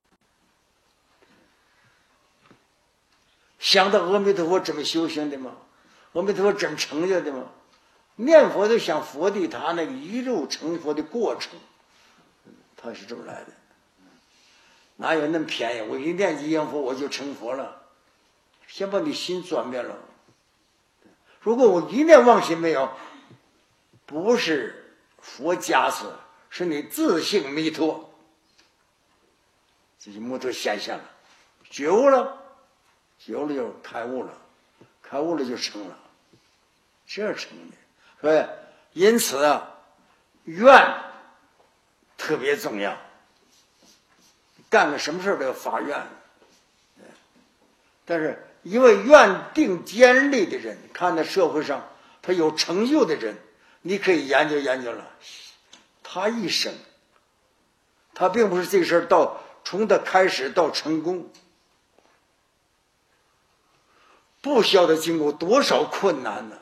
Speaker 1: 想到阿弥陀佛怎么修行的吗？阿弥陀佛怎么成就的吗？念佛就想佛的他那个一路成佛的过程，他是这么来的，哪有那么便宜？我一念一念佛我就成佛了，先把你心转变了。如果我一念妄心没有，不是佛加持，是你自性弥陀，这就弥陀显现了，觉悟了，觉悟了就开悟了，开悟了就成了，这样成的。所以因此啊，愿特别重要。 干个什么事都要发愿。但是因为愿定坚立的人，看在社会上他有成就的人，你可以研究研究了。他一生，他并不是这个事儿到从他开始到成功，不晓得经过多少困难呢。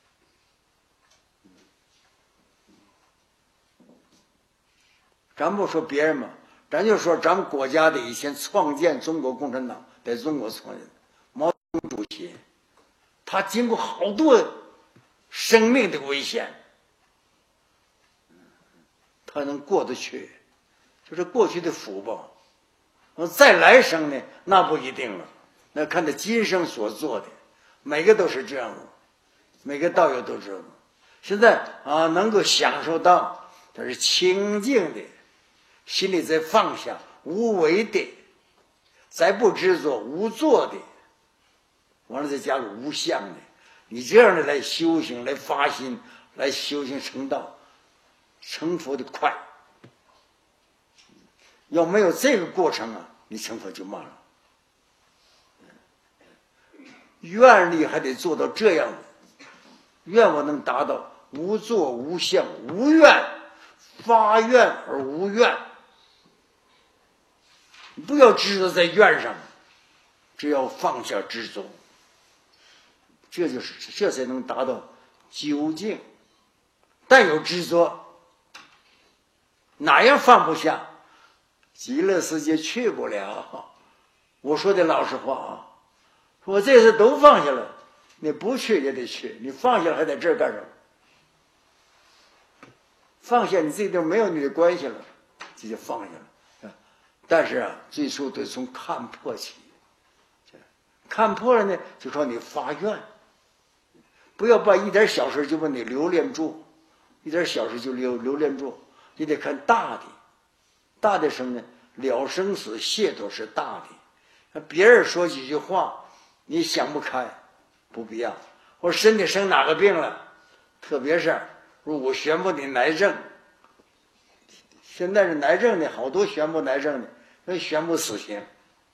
Speaker 1: 咱不说别人嘛，咱就说咱们国家的以前创建中国共产党，在中国创建的毛泽东主席，他经过好多生命的危险，他能过得去，就是过去的福报。再来生呢，那不一定了，那看他今生所做的，每个都是这样的，每个道友都知道。现在啊，能够享受到他是清净的，心里在放下，无为的，再不执着，无作的，完了再加入无相的，你这样的来修行，来发心，来修行成道，成佛的快。要没有这个过程啊，你成佛就慢了。愿力还得做到这样的，愿望能达到无作无相无愿，发愿而无愿。你不要执着在愿上，只要放下执着，这就是这才能达到究竟。但有执着，哪样放不下，极乐世界去不了。我说的老实话啊，我这次都放下了，你不去也得去，你放下了还在这儿干什么？放下你这地方没有你的关系了，这就放下了。但是啊，最初得从看破起，看破了呢，就说你发愿，不要把一点小事就把你留恋住，一点小事就留留恋住，你得看大的，大的什么呢？了生死解脱是大的。别人说几句话，你想不开，不必要。我身体生哪个病了，特别是如果宣布你癌症，现在是癌症的好多宣布癌症的，那宣布死刑。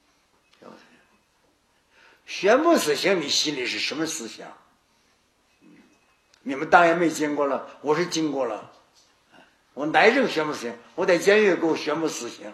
Speaker 1: 宣布死刑，你心里是什么思想？你们当然没经过了，我是经过了。我癌症宣布死刑，我在监狱给我宣布死刑。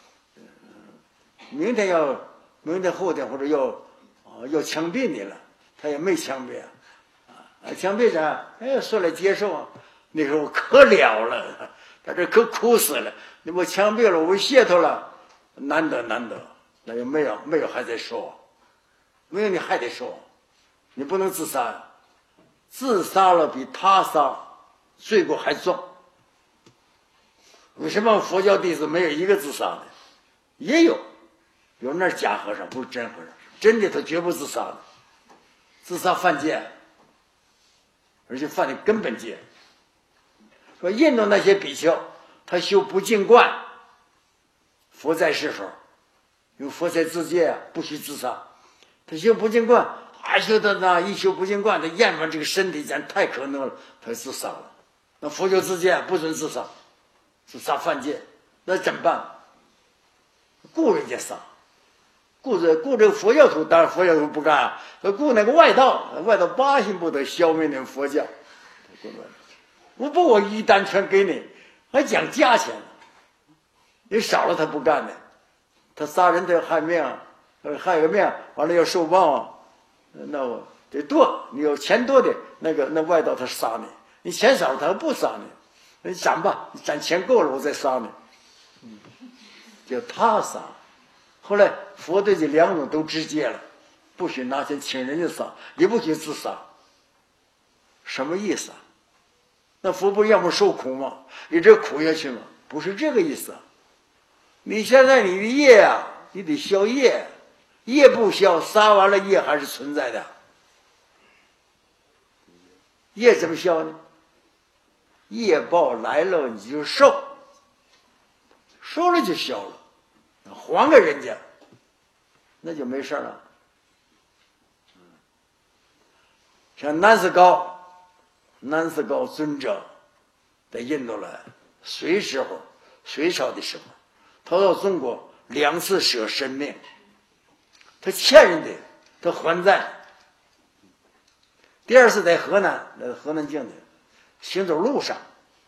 Speaker 1: 明天要，明天后天或者要，啊要枪毙你了，他也没枪毙啊，啊枪毙啥？哎，说来接受啊。那时候可了了，他这可苦死了。你我枪毙了，我解脱了，难得难得。那就没有没有还在说，没有你还得说，你不能自杀，自杀了比他杀罪过还重。为什么佛教弟子没有一个自杀的？也有，有那假和尚，不是真和尚，真的他绝不自杀的，自杀犯戒，而且犯的根本戒。说印度那些比丘，他修不净观，佛在世时候，因为佛在自戒啊，不许自杀。他修不净观，还修他那一修不净观，他厌烦这个身体，咱太可能了，他自杀了。那佛就自戒，不准自杀，自杀犯戒，那怎么办？雇人家杀，雇着雇这个佛教徒，当然佛教徒不干啊，他雇那个外道，外道八心不得消灭那个佛教。我不，我一单全给你，还讲价钱，你少了他不干的，他杀人他要害命，害个命，完了要受报，那我得多，你有钱多的那个那外道他杀你，你钱少了他不杀你，你攒吧，你攒钱够了我再杀你，嗯，就他杀。后来佛对这两种都直接了，不许拿钱请人家杀，也不许自杀。什么意思啊？那佛不要么受苦吗？你这苦下去吗？不是这个意思。你现在你的业啊，你得消业，业不消，杀完了业还是存在的。业怎么消呢？业报来了你就受，受了就消了，还给人家，那就没事了。像南斯高。南斯高尊者在印度来隋时候，隋朝的时候，他到中国两次舍生命，他欠人的，他还债。第二次在河南，在河南境的行走路上，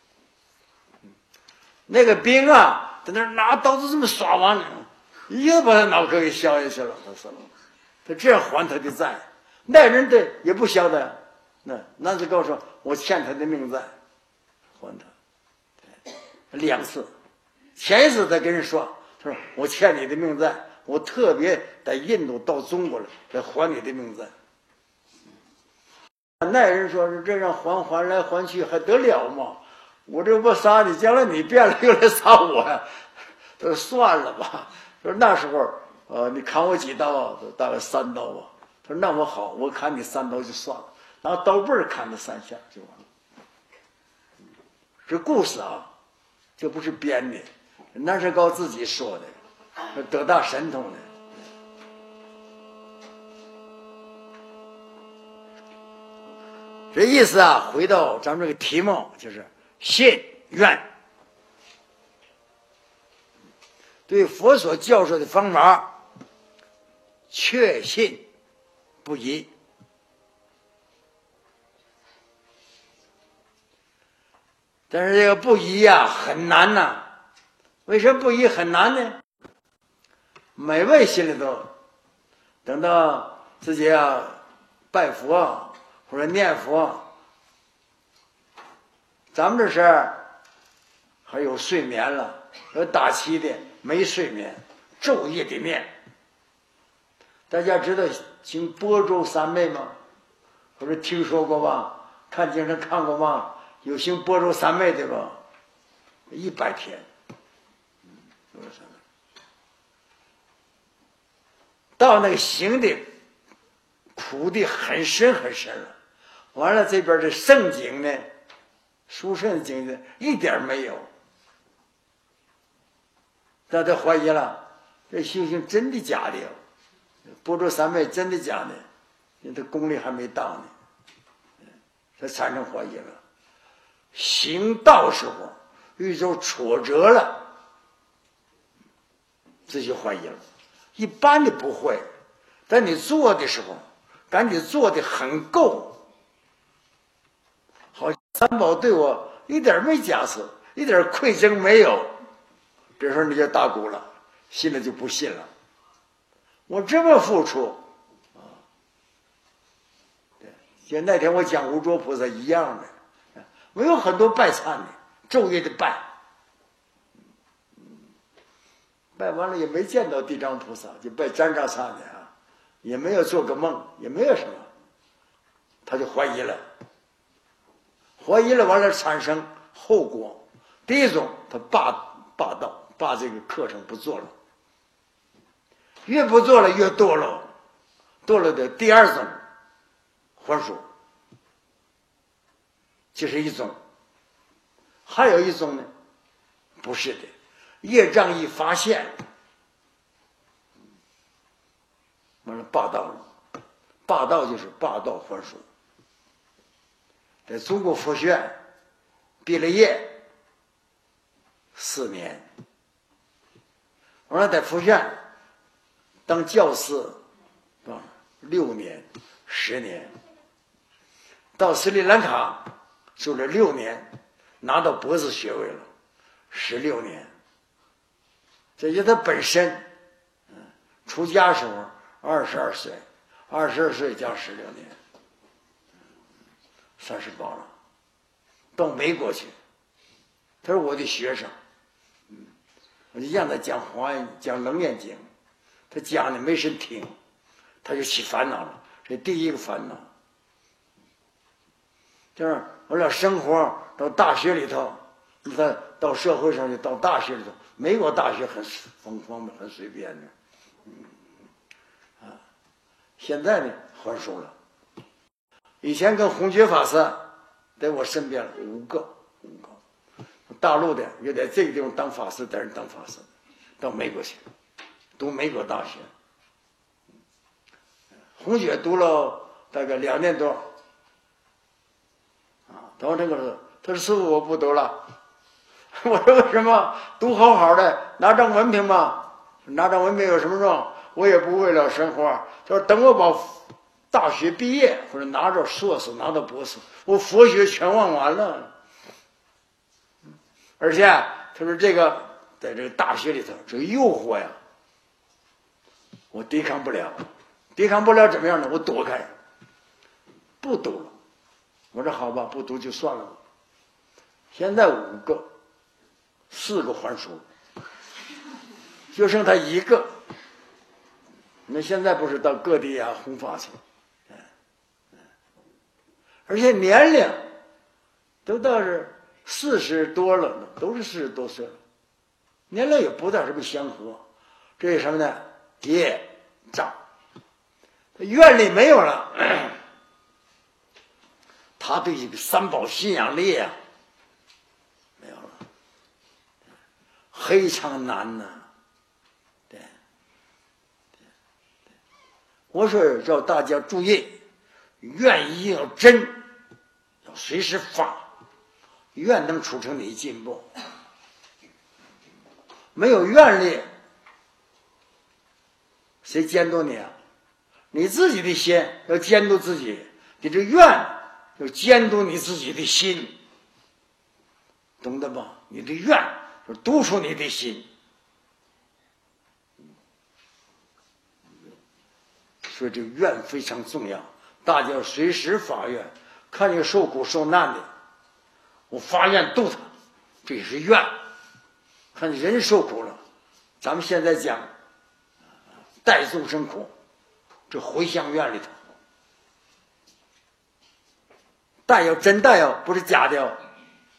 Speaker 1: 那个兵啊，在那拿刀子这么刷完了，一下把他脑壳给削下去了，他死了。他这样还他的债，那人的也不晓得，那那就告诉我欠他的命债，还他。两次，前一次他跟人说，他说我欠你的命债，我特别在印度到中国来来还你的命债。那人说是这样还还来还去还得了吗？我这不杀你，将来你变了又来杀我呀？他说算了吧。说那时候呃你砍我几刀啊？大概三刀吧。他说那我好，我砍你三刀就算了，然后刀背砍他三下就完了。这故事啊，这不是编的，那是靠自己说的，得大神通的。这意思啊，回到咱们这个题目，就是信愿。对佛所教授的方法，确信不疑。但是这个不疑呀、啊，很难呐、啊。为什么不疑很难呢？每位心里头，等到自己啊拜佛或者念佛，咱们这是还有睡眠了，有打七的没睡眠，昼夜的念。大家知道行般舟三昧吗？或者听说过吧？看经上看过吗？有行般舟三昧的吧？一百天，嗯，到那个行的苦的很深很深了。完了这边的圣经呢，书圣经呢一点没有。大家怀疑了，这修行真的假的？般舟三昧真的假的？因为他功力还没到呢，他产生怀疑了。行道时候遇着挫折了，这就怀疑了。一般的不会，但你做的时候，赶紧做的很够，好像三宝对我一点没加持，一点馈赠没有，这时候你就打鼓了，信了就不信了。我这么付出啊，对，就那天我讲无着菩萨一样的，我有很多拜忏的，昼夜的拜，拜完了也没见到地藏菩萨，就拜占扎忏的啊，也没有做个梦，也没有什么，他就怀疑了，怀疑了完了产生后果。第一种，他霸霸道，霸这个课程不做了。越不做了越堕落，堕落的第二种还俗，这是一种。还有一种呢，不是的，业障一发现，完了霸道了，霸道就是霸道还俗。在中国佛学院毕了业四年，完了在佛学院当教师啊，六年、十年，到斯里兰卡住了六年，拿到博士学位了，十六年。这就他本身，嗯，出家时候二十二岁，二十二岁加十六年，三十八了，到美国去。他是我的学生，嗯，我就让他讲华严，讲楞严经。他讲的没人听，他就起烦恼了。这第一个烦恼，就是我俩生活到大学里头，他到社会上去，到大学里头，美国大学很方方很随便的，嗯啊，现在呢还俗了。以前跟弘觉法师在我身边五个五个，大陆的也在这个地方当法师，在这当法师，到美国去。读美国大学，弘觉读了大概两年多，啊，到这个时候，他说师傅我不读了，我说为什么？读好好的拿张文凭吧， 拿着文凭有什么用？我也不为了生活。他说等我把大学毕业或者拿着硕士拿到博士，我佛学全忘完了。而且他说这个在这个大学里头这个诱惑呀，我抵抗不了，抵抗不了怎么样呢？我躲开，不读了。我说好吧，不读就算了吧。现在五个，四个还俗，就剩他一个。那现在不是到各地啊弘法去，而且年龄都到是四十多了，都是四十多岁了，年龄也不大什么相合。这是什么呢？业障，愿力没有了，他对这个三宝信仰力啊没有了，非常难呐、啊。对，我说叫大家注意，愿一定要真，要随时发，愿能促成你进步。没有愿力，谁监督你啊？你自己的心要监督自己，你这愿要监督你自己的心，懂得吧？你的愿要督促你的心。所以这个愿非常重要，大家要随时发愿。看见受苦受难的，我发愿度他，这也是愿。看见人受苦了，咱们现在讲代众生苦，这回向愿里头，代要真代哦，不是假的哦。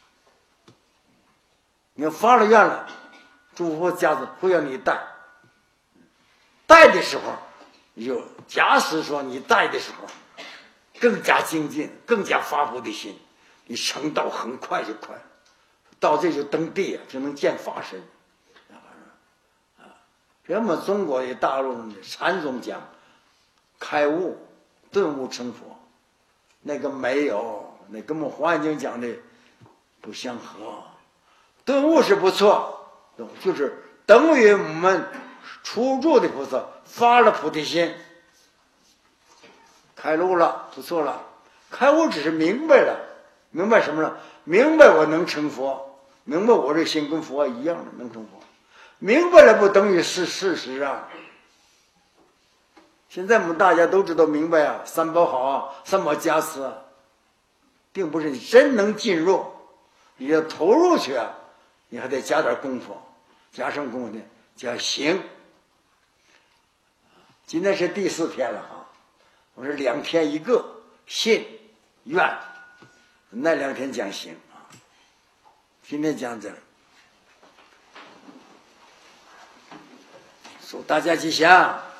Speaker 1: 你要发了愿了，诸佛家子会让你代，代的时候，你就假使说你代的时候更加精进，更加发菩提心，你成道很快就快，到这就登地，就能见法身。人们中国的大陆禅宗讲开悟顿悟成佛，那个没有，那跟我们华严经讲的不相合。顿悟是不错，就是等于我们初住的菩萨发了菩提心，开悟了，不错了。开悟只是明白了，明白什么了？明白我能成佛，明白我这心跟佛一样的能成佛。明白了不等于是事实啊！现在我们大家都知道明白啊，三宝好啊，三宝加持啊，并不是你真能进入，你要投入去啊，你还得加点功夫，加什么功夫呢？加行。今天是第四天了啊，我是两天一个，信愿，那两天讲行啊，今天讲这。祝大家吉祥。